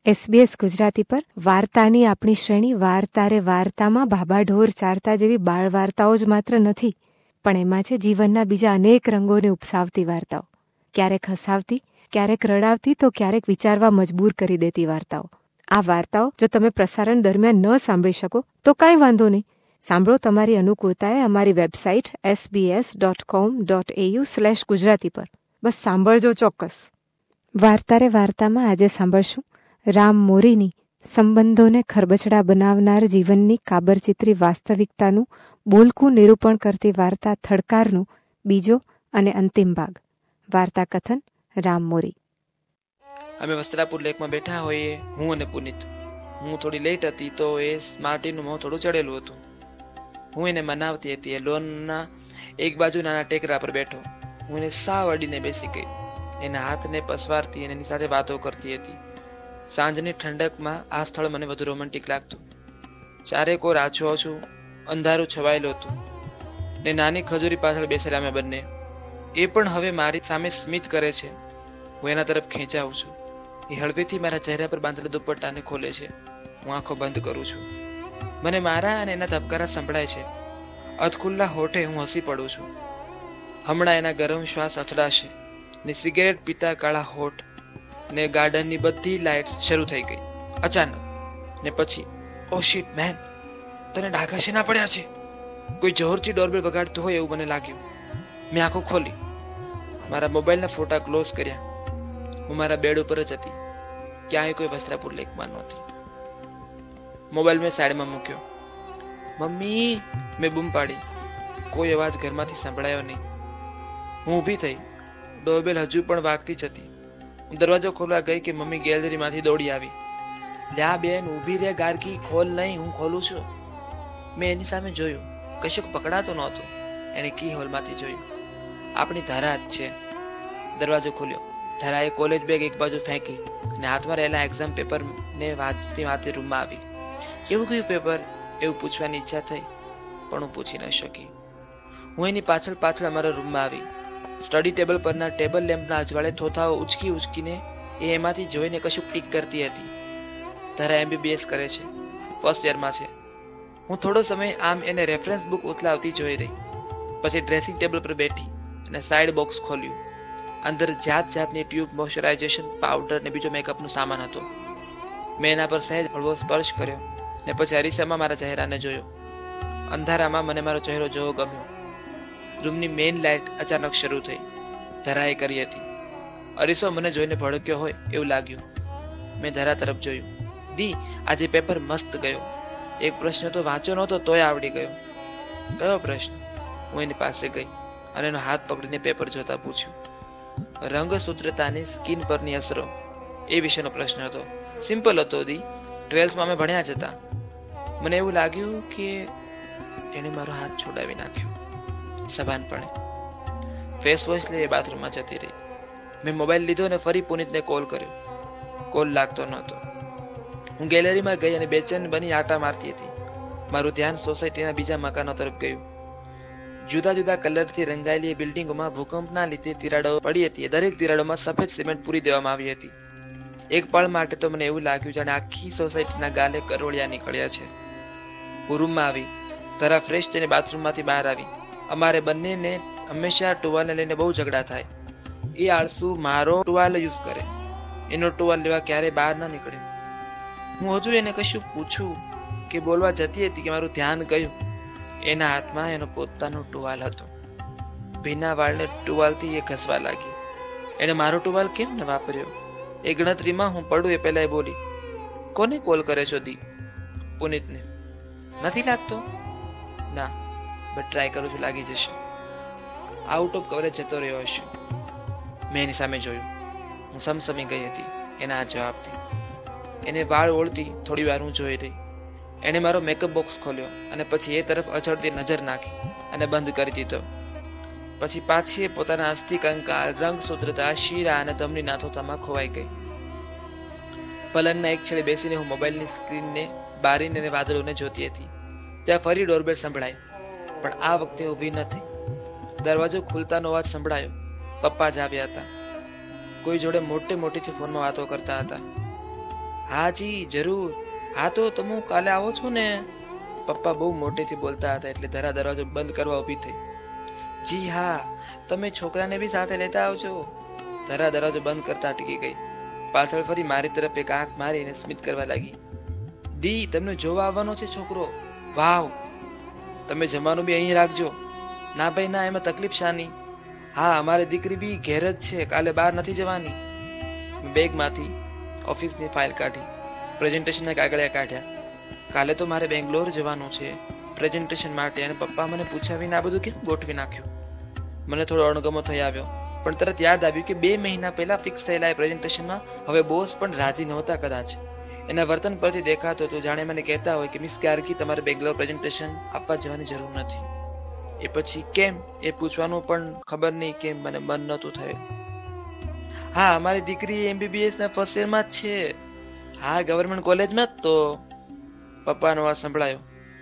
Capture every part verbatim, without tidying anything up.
SBS Gujarati પર વાર્તાની આપણી શ્રેણી વાર્તારે વાર્તામાં ભાભા ઢોર ચારતા જેવી બાળ વાર્તાઓ જ માત્ર નથી, પણ એમાં છે જીવનના બીજા અનેક રંગોને ઉપસાવતી વાર્તાઓ. ક્યારેક હસાવતી, ક્યારેક રડાવતી, તો ક્યારેક વિચારવા મજબૂર કરી દેતી વાર્તાઓ. આ વાર્તાઓ જો તમે પ્રસારણ દરમિયાન ન સાંભળી શકો તો કાંઈ વાંધો નહીં. સાંભળો તમારી અનુકૂળતાએ અમારી website SBS dot com dot AU slash Gujarati પર. બસ સાંભળજો ચોક્કસ. વાર્તારે વાર્તામાં આજે સાંભળશું રામ મોરીની સંબંધોને ખરબચડા બનાવનાર જીવનની કાબરચિત્રી વાસ્તવિકતાનું બોલકું નિરૂપણ કરતી વાર્તા થડકારનો બીજો અને અંતિમ ભાગ. વાર્તા કથન રામ મોરી. અમે વસ્ત્રાપુર લેકમાં બેઠા હોઈએ, હું અને પુનિત. હું થોડી લેટ હતી તો એ સ્માર્ટીનું મોં થોડું ચડેલું હતું. હું એને મનાવતી હતી. એ લોનના એક બાજુ નાના ટેકરા પર બેઠો. હું એને સાવ અડીને બેસી ગઈ. એના હાથને પસવારતી અને એની સાથે વાતો કરતી હતી. સાંજની ઠંડકમાં આ સ્થળ મને વધુ રોમેન્ટિક લાગતું. ચારે કોર આછું આછું અંધારું છવાયેલું હતું ને નાની ખજૂરી પાછળ બેસેલા અમે બંને. એ પણ હવે મારી સામે સ્મિત કરે છે. હું એના તરફ ખેંચાવું છું. એ હળવેથી મારા ચહેરા પર બાંધેલા દુપટ્ટાને ખોલે છે. હું આંખો બંધ કરું છું. મને મારા અને એના ધબકારા સંભળાય છે. અધખુલ્લા હોઠે હું હસી પડું છું. હમણાં એના ગરમ શ્વાસ અથડાશે ને સિગરેટ પીતા કાળા હોઠ ને ગાર્ડનની બધી લાઇટ્સ શરૂ થઈ ગઈ અચાનક. ને પછી ઓ શિટ મેન, તને ડાઘા શેના પડ્યા છે? કોઈ જોરથી ડોરબેલ વગાડતું હોય એવું મને લાગ્યું. મેં આંખો ખોલી, મારા મોબાઈલના ફોટા ક્લોઝ કર્યા. હું મારા બેડ ઉપર જ હતી. ક્યાંય કોઈ વસ્ત્રાપુર લેકમાં નહોતી. મોબાઈલ મેં સાઈડમાં મૂક્યો. મમ્મી, મેં બૂમ પાડી. કોઈ અવાજ ઘરમાંથી સંભળાયો નહીં. હું ઊભી થઈ. ડોરબેલ હજુ પણ વાગતી જ હતી. હું દરવાજો ખોલવા ગઈ કે મમ્મી ગેલેરીમાંથી દોડી આવી. લ્યા બેન, ઊભી રે ગારકી, ખોલ નહીં, હું ખોલું છું. મેં એની સામે જોયું. કશુંક પકડાતો નહોતો. એણે કી હોલમાંથી જોયું. આપણી ધારા જ છે. દરવાજો ખોલ્યો. ધારાએ કોલેજ બેગ એક બાજુ ફેંકી અને હાથમાં રહેલા એક્ઝામ પેપરને વાંચતી વાંચતી રૂમમાં આવી. કેવું કયું પેપર? એવું પૂછવાની ઈચ્છા થઈ, પણ હું પૂછી ન શકી. હું એની પાછળ પાછળ અમારા રૂમમાં આવી. સ્ટડી ટેબલ પરના ટેબલ લેમ્પના અજવાળે થોથાઓ ઉચકી ઉચકીને એ એમાંથી જોઈને કશું ટીક કરતી હતી. ધારા એમબીબીએસ કરે છે, ફર્સ્ટ યરમાં છે. હું થોડો સમય આમ એને રેફરન્સ બુક ઉથલાવતી જોઈ રહી. પછી ડ્રેસિંગ ટેબલ પર બેઠી અને સાઈડ બોક્સ ખોલ્યું. અંદર જાત જાતની ટ્યુબ, મોઇશ્ચરાઇઝેશન પાવડર ને બીજો મેકઅપનો સામાન હતો. મેં એના પર સહેજ હળવો સ્પર્શ કર્યો ને પછી અરીસામાં મારા ચહેરાને જોયો. અંધારામાં મને મારો ચહેરો જોવો ગમ્યો. રૂમની મેઇન લાઇટ અચાનક શરૂ થઈ. ધરાએ કરી હતી. અરીસો મને જોઈને ભડક્યો હોય એવું લાગ્યું. મેં ધરા તરફ જોયું. દી, આજે પેપર મસ્ત ગયો. એક પ્રશ્ન તો વાંચ્યો નહોતો તોય આવડી ગયો. કયો પ્રશ્ન? હું એની પાસે ગઈ અને એનો હાથ પકડીને પેપર જોતા પૂછ્યું. રંગસૂત્રતાની સ્કિન પરની અસરો એ વિશેનો પ્રશ્ન હતો. સિમ્પલ હતો દી. ટ્વેલ્થમાં અમે ભણ્યા જ હતા. મને એવું લાગ્યું કે એણે મારો હાથ છોડાવી નાખ્યો. સભાનપણે ફેસ વોશ લઈ બાથરૂમમાં જતી રહી. મેં મોબાઈલ લીધો અને ફરી પુનિતને કોલ કર્યો. કોલ લાગતો નહોતો. હું ગેલેરીમાં ગઈ અને બેચેન બની આટા મારતી હતી. મારું ધ્યાન સોસાયટીના બીજા મકાનો તરફ ગયું. જુદા જુદા કલરથી રંગાયેલી બિલ્ડિંગોમાં ભૂકંપના લીધે તિરાડો પડી હતી. દરેક તિરાડોમાં સફેદ સિમેન્ટ પૂરી દેવામાં આવી હતી. એક પળ માટે તો મને એવું લાગ્યું જાણે આખી સોસાયટીના ગાલે કરોળિયા નીકળ્યા છે. હું રૂમમાં આવી. ધરા ફ્રેશ થઈને બાથરૂમમાંથી બહાર આવી. અમારે બંનેને હંમેશા ટુવાલને લઈને બહુ ઝઘડા થાય. એ આળસુ મારો ટુવાલ યુઝ કરે, એનો ટુવાલ લેવા ક્યારે બહાર ના નીકળે. હું હજુ એને કશું પૂછું કે બોલવા જતી હતી કે મારું ધ્યાન ગયું. એના હાથમાં એનો પોતાનો ટુવાલ હતો. ભીના વાળને ટુવાલથી એ ઘસવા લાગી. એને મારો ટુવાલ કેમ ન વાપર્યો? એ ગણતરીમાં હું પડું એ પહેલા એ બોલી, કોને કોલ કરે છો દી? પુનિતને. નથી લાગતો? ના, બટ ટ્રાય કરું છું, લાગી જશે. આઉટ ઓફ કવરેજ જતો રહ્યો હશે. મેં એની સામે જોયું. હું સમસમી ગઈ હતી એના આ જવાબથી. એને વાળ ઓળતી થોડી વાર હું જોઈ રહી. એણે મારો મેકઅપ બોક્સ ખોલ્યો અને પછી એ તરફ અચળતી નજર નાખી અને બંધ કરી દીધો. પછી પાછી એ પોતાના અસ્થિ કંકાલ, રંગસૂત્રતા, શીરા અને ધમની નાથોતામાં ખોવાઈ ગઈ. પલંગના એક છેડે બેસીને હું મોબાઈલની સ્ક્રીનને બારીને અને વાદળોને જોતી હતી. ત્યાં ફરી ડોરબેલ સંભળાઈ, પણ આ વખતે ઊભી ન થઈ. દરવાજો ખુલતાનો અવાજ સંભળાયો. પપ્પા જ આવ્યા હતા. કોઈ જોડે મોટે મોટીથી ફોનમાં વાતો કરતા હતા. હા જી જરૂર. હા તો તમે કાલે આવો છો ને? પપ્પા બહુ મોટેથી બોલતા હતા એટલે ધરા દરવાજો બંધ કરવા ઊભી થઈ. જી હા, તમે છોકરાને બી સાથે લેતા આવજો. ધરા દરવાજો બંધ કરતા અટકી ગઈ. પાછળ ફરી મારી તરફ એક આંખ મારીને સ્મિત કરવા લાગી. દી, તમને જોવા આવવાનો છે છોકરો. વાવ, તમે જમવાનું બી અહીં રાખજો. ના ભાઈ ના, એમાં તકલીફ શાની? હા, અમારી દીકરી બી ઘેર જ છે, કાલે બહાર નથી જવાની. બેગમાંથી ઓફિસની ફાઇલ કાઢી, પ્રેઝન્ટેશનના કાગળિયા કાઢ્યા. કાલે તો મારે બેંગ્લોર જવાનું છે પ્રેઝન્ટેશન માટે, અને પપ્પા મને પૂછાવીને આ બધું કેમ ગોઠવી નાખ્યું? મને થોડો અણગમો થઈ આવ્યો, પણ તરત યાદ આવ્યું કે બે મહિના પહેલા ફિક્સ થયેલા એ પ્રેઝન્ટેશનમાં હવે બોસ પણ રાજી નહોતા કદાચ. એના વર્તન પરથી દેખાતું હતું જાણે મને કહેતા હોય કે મિસ ગાર્ગી, તમારે બેંગ્લોર પ્રેઝન્ટેશન આપવા જવાની જરૂર નથી. એ પછી કેમ એ પૂછવાનું પણ ખબર નહીં કેમ મને મન નહોતું થયું. હા, અમારી દીકરી એમબીબીએસ ના ફર્સ્ટ યરમાં જ છે. હા, ગવર્મેન્ટ કોલેજમાં જ. તો પપ્પાનો અવાજ સંભળાયો.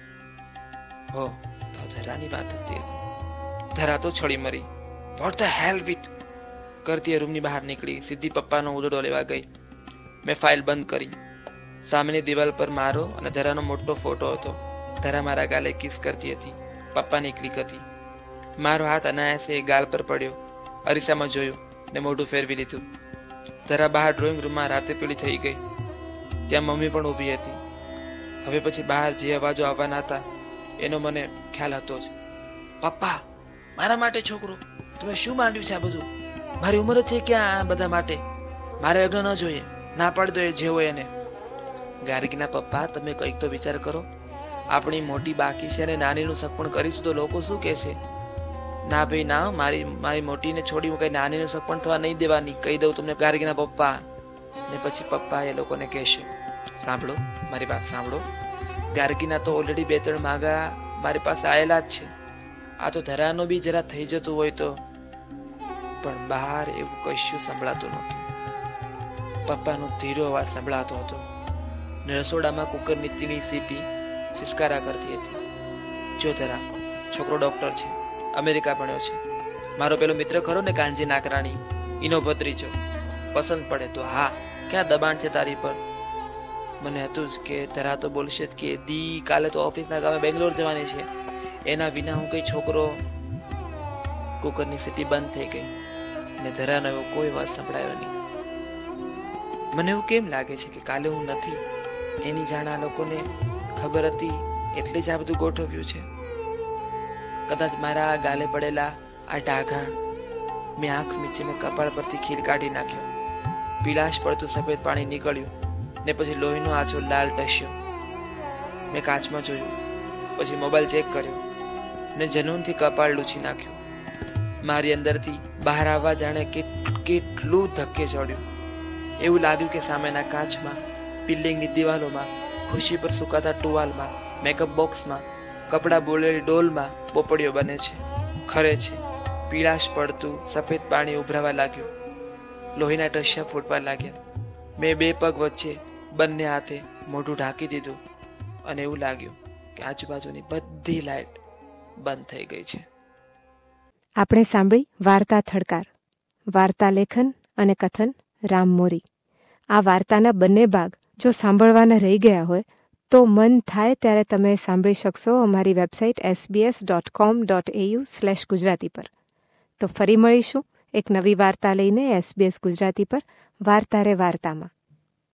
હો, તો ધરાની વાત હતી. ધરા તો છળી મરી. વોટ ધ હેલ વિથ કરતી રૂમની બહાર નીકળી, સીધી પપ્પાનો ઉદડો લેવા ગઈ. મેં ફાઇલ બંધ કરી. સામેની દિવાલ પર મારો અને ધરાનો મોટો ફોટો હતો. ધરા મારા ગાલે કિસ કરતી હતી. પપ્પાની ક્લિક હતી. મારો હાથ અનાયાસે ગાલ પર પડ્યો. અરીસામાં જોયું ને મોઢું ફેરવી લીધું. ધરા બહાર ડ્રોઈંગ રૂમમાં રાતે પીળી થઈ ગઈ. ત્યાં મમ્મી પણ ઊભી હતી. હવે પછી બહાર જે અવાજો આવવાના હતા એનો મને ખ્યાલ હતો જ. પપ્પા, મારા માટે છોકરો? તમે શું માંડ્યું છે આ બધું? મારી ઉંમર જ છે ક્યાં આ બધા માટે? મારે લગ્ન ન જોઈએ. ના પાડી દો એ જે હોય એને. ગાર્ગીના પપ્પા, તમે કંઈક તો વિચાર કરો. આપણી મોટી બાકી છે અને નાનીનું શક પણ કરીશું તો લોકો શું કહેશે? ના ભાઈ ના, મારી મારી મોટીને છોડી હું કઈ નાનીનું શક પણ થવા નહીં દેવાની, કહી દઉં તમને ગાર્ગીના પપ્પા. ને પછી પપ્પા એ લોકોને કહેશે, સાંભળો, મારી વાત સાંભળો. ગાર્ગીના તો ઓલરેડી બે ત્રણ માગા મારી પાસે આવેલા જ છે. આ તો ધરાનો બી જરા થઈ જતું હોય તો. પણ બહાર એવું કશું સંભળાતું નહોતું. પપ્પાનો ધીરો અવાજ સંભળાતો હતો ને રસોડામાં કુકરની તીણી સીટી સિસકારા કરતી હતી. જો ધરા, છોકરો ડોક્ટર છે, અમેરિકા ભણ્યો છે. મારો પેલો મિત્ર ખરો ને કાંજી નાકરાણી, એનો ભત્રીજો. પસંદ પડે તો હા, ક્યાં દબાણ છે તારી પર? મને હતું જ કે ધરા તો બોલશે જ કે દી કાલે તો ઓફિસના કામે બેંગ્લોર જવાની છે, એના વિના હું કઈ છોકરો. કુકરની સીટી બંધ થઈ ગઈ ને ધરાનો એવો કોઈ વાત સંભળાયો નહીં. મને એવું કેમ લાગે છે કે કાલે હું નથી એની જાણ આ લોકોને ખબર હતી એટલે જ આ બધું ગોઠવ્યું છે. કદાચ મારા ગાલે પડેલા આ ડાઘા મેં આંખ મીચીને કપાળ પરથી ખીલ કાઢી નાખ્યો. પીલાશ પડતું સફેદ પાણી નીકળ્યું ને પછી લોહીનો આછો લાલ ટસ્યો. મેં કાચમાં જોયું, પછી મોબાઈલ ચેક કર્યો ને જનૂનથી કપાળ લૂછી નાખ્યું. મારી અંદરથી બહાર આવવા જાણે કેટલું ધક્કે ચડ્યું. એવું લાગ્યું કે સામેના કાચમાં, બિલ્ડિંગની દિવાલોમાં, ખુરશી પર સુકાતા ટુવાલમાં, મેકઅપ બોક્સમાં, કપડાં બોલેલી ડોલમાં પોપડીઓ બને છે, ખરે છે. પીળાશ પડતું સફેદ પાણી ઉભરાવા લાગ્યું. લોહીના ટસ્યા ફૂટવા લાગ્યા. મેં બે પગ વચ્ચે બંને હાથે મોઢું ઢાંકી દીધું અને એવું લાગ્યું કે આજુબાજુની બધી લાઈટ બંધ થઈ ગઈ છે. આપણે સાંભળી વાર્તા થડકાર. વાર્તા લેખન અને કથન રામ મોરી. આ વાર્તાના બંને ભાગ જો સાંભળવાના રહી ગયા હોય તો મન થાય ત્યારે તમે સાંભળી શકશો અમારી website SBS dot com dot AU slash Gujarati પર. તો ફરી મળીશું એક નવી વાર્તા લઈને એસબીએસ ગુજરાતી પર વાર્તા રે વાર્તામાં.